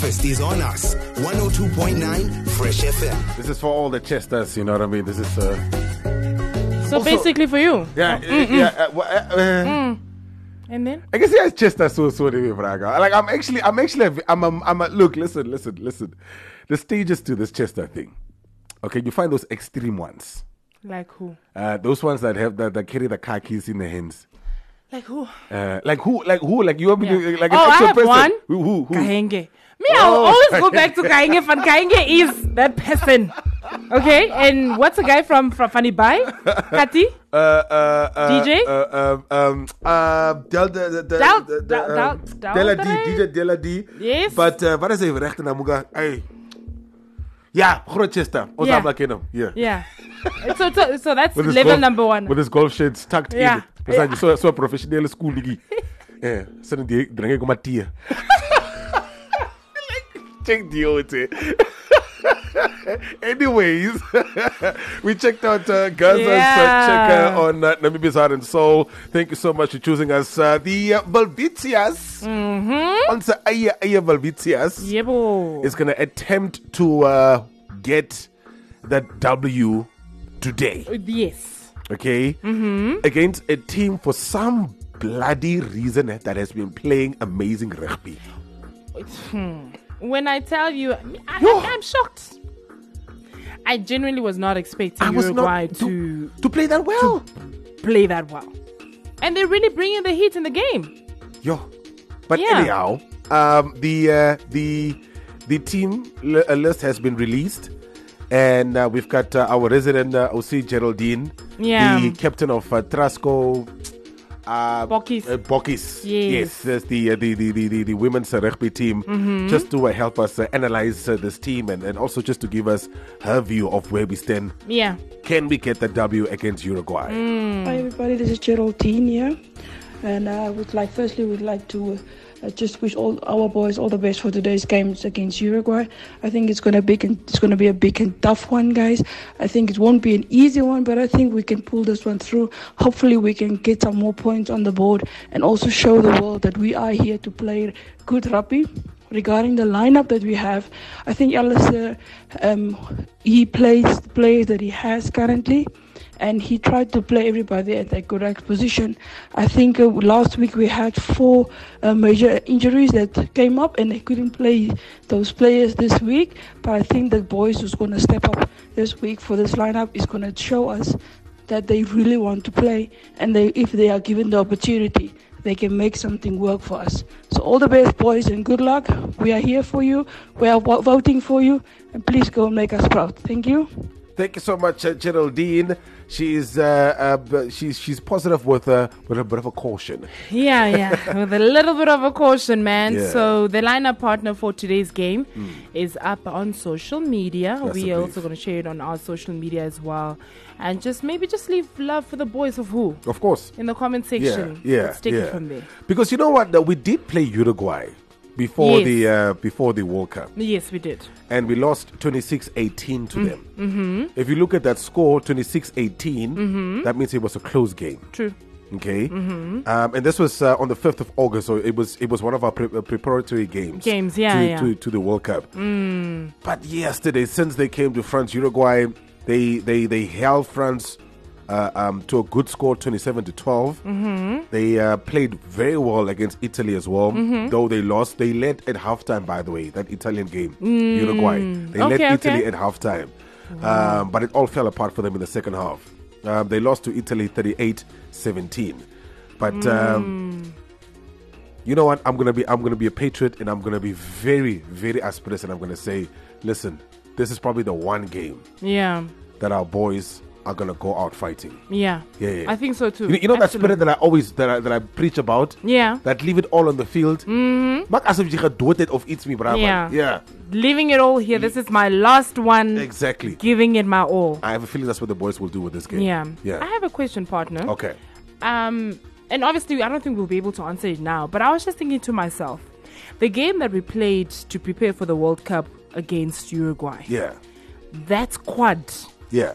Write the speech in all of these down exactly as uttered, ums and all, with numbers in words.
breakfast is on us. one oh two point nine Fresh F M. This is for all the Chesters, you know what I mean? This is... Uh, so also, basically for you? Yeah. Mm-mm. yeah uh, uh, uh, mm. And then? I guess yeah, it's Chester so so anyway, Braga. Like I'm actually, I'm actually, I'm, I'm, I'm a, look, listen, listen, listen. The stages to this Chester thing. Okay, you find those extreme ones. Like who? Uh, those ones that have that, that carry the car keys in their hands. Like who? Uh, like who? Like who? Like you want me Yeah. to like Oh, an I actual have person? one. Who? Who? who? Kahenge. Me, Oh. I'll always go back to Kahenge. Fun Kahenge is that person. Okay, and what's the guy from from Funny Bye? Kati? Uh, uh, uh, D J? Uh, um, um, uh, Del, Del, Del, Del- Del, Del- um, Del- Della D, Del- D J Della D. Yes. But uh, wat is even recht na muga? Hey. Ja, Grootchester. Ons Yeah. allemaal kennen hem. Yeah. Yeah. so, so, so that's With his level golf- number one. With his golf shades tucked Yeah. in. Dis yeah. so so professionele school digi. Eh, sien die drink kom Mattie. Check the O T. Anyways, we checked out uh, Gaza's Yeah. uh, checker on uh, Namibia's Heart and Soul. Thank you so much for choosing us. Uh, the uh, Valvitias, Mm-hmm. on the Aya Aya Valvitias, Yebo. is going to attempt to uh, get that W today. Yes. Okay? Mm-hmm. Against a team for some bloody reason that has been playing amazing rugby. Hmm. When I tell you, I, Yo. I, I'm shocked. I genuinely was not expecting I was Uruguay not to, to play that well. play that well. And they're really bringing the heat in the game. Yo. But Yeah. anyhow, um, the uh, the the team li- uh, list has been released, and uh, we've got uh, our resident uh, O C Geraldine, Yeah. the captain of uh, Trasco. Uh, Bokkies. Uh, Bokkies. Yes. Yes, that's the, uh, the, the, the, the, the women's uh, rugby team, Mm-hmm. just to uh, help us uh, analyze uh, this team and, and also just to give us her view of where we stand. Yeah. Can we get the W against Uruguay? Mm. Hi everybody, this is Geraldine here, and I would like, firstly, would like to uh, just wish all our boys all the best for today's games against Uruguay. I think it's gonna be it's gonna be a big and tough one, guys. I think it won't be an easy one, but I think we can pull this one through. Hopefully, we can get some more points on the board and also show the world that we are here to play good rugby. Regarding the lineup that we have, I think Alistair, um, he plays the players that he has currently, and he tried to play everybody at the correct position. I think uh, last week we had four uh, major injuries that came up, and they couldn't play those players this week. But I think the boys who's going to step up this week for this lineup is going to show us that they really want to play, and they, if they are given the opportunity, they can make something work for us. So all the best, boys, and good luck. We are here for you. We are wo- voting for you, and please go and make us proud. Thank you. Thank you so much, uh, Geraldine. She's uh, uh, b- she's she's positive with uh, with a bit of a caution. Yeah, yeah. With a little bit of a caution, man. Yeah. So the lineup partner for today's game mm. is up on social media. That's We a are brief. also going to share it on our social media as well. And just maybe just leave love for the boys of who Of course. in the comment section. Yeah, yeah, Let's take yeah. it from there. Because you know what? uh, We did play Uruguay before Yes. the uh, before the World Cup, Yes, we did. and we lost twenty-six eighteen to them. Mm-hmm. If you look at that score, twenty-six eighteen, Mm-hmm. that means it was a close game. True. Okay, Mm-hmm. um, and this was uh, on the fifth of August, so it was it was one of our pre- uh, preparatory games. Games, yeah, to, yeah. To, to the World Cup. Mm. But yesterday, since they came to France, Uruguay, they they they held France uh, um, to a good score, twenty-seven to twelve. Mm-hmm. They uh, played very well against Italy as well, Mm-hmm. though they lost. They led at halftime, by the way, that Italian game, Uruguay. They led Mm. Okay, Italy okay. at halftime, um, but it all fell apart for them in the second half. Um, they lost to Italy thirty-eight seventeen. But um, you know what? I'm gonna be I'm gonna be a patriot, and I'm gonna be very very asperous, and I'm gonna say, listen, this is probably the one game Yeah. that our boys are gonna go out fighting. Yeah. Yeah, yeah. I think so too. You know, you know that Absolutely. spirit that I always that I, that I preach about. Yeah. That leave it all on the field. Mm-hmm. Maak asof jy gedood het of iets mee, brava. Yeah. Yeah. Leaving it all here. This is my last one. Exactly. Giving it my all. I have a feeling that's what the boys will do with this game. Yeah. Yeah. I have a question, partner. Okay. Um, and obviously, I don't think we'll be able to answer it now, but I was just thinking to myself, the game that we played to prepare for the World Cup against Uruguay, Yeah. that squad, Yeah.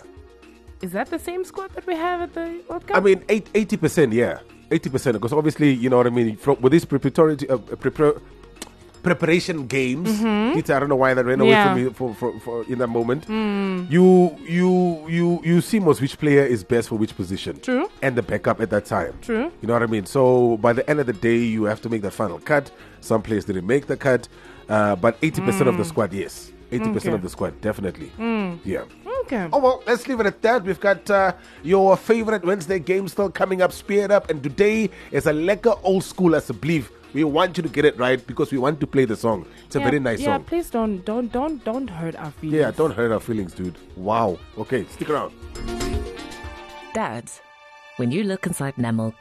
is that the same squad that we have at the World Cup? I mean, eight, eighty percent, yeah. eighty percent. Because obviously, you know what I mean, from, with this preparatory, uh, prepar- preparation games. Peter, I don't know why that ran away Yeah. from me for, for, for in that moment. You you you you see most which player is best for which position. True. And the backup at that time. True. You know what I mean? So by the end of the day, you have to make that final cut. Some players didn't make the cut, uh, but eighty percent of the squad, yes. eighty percent Okay. of the squad, definitely. Yeah. Okay. Oh, well, let's leave it at that. We've got uh, your favorite Wednesday game still coming up, Spear It Up. And today is a lekker old school, as I believe. We want you to get it right because we want to play the song. It's a yeah, very nice yeah, song. please don't don't don't don't hurt our feelings. Yeah, don't hurt our feelings, dude. Wow. Okay, stick around. Dads, when you look inside Namilk,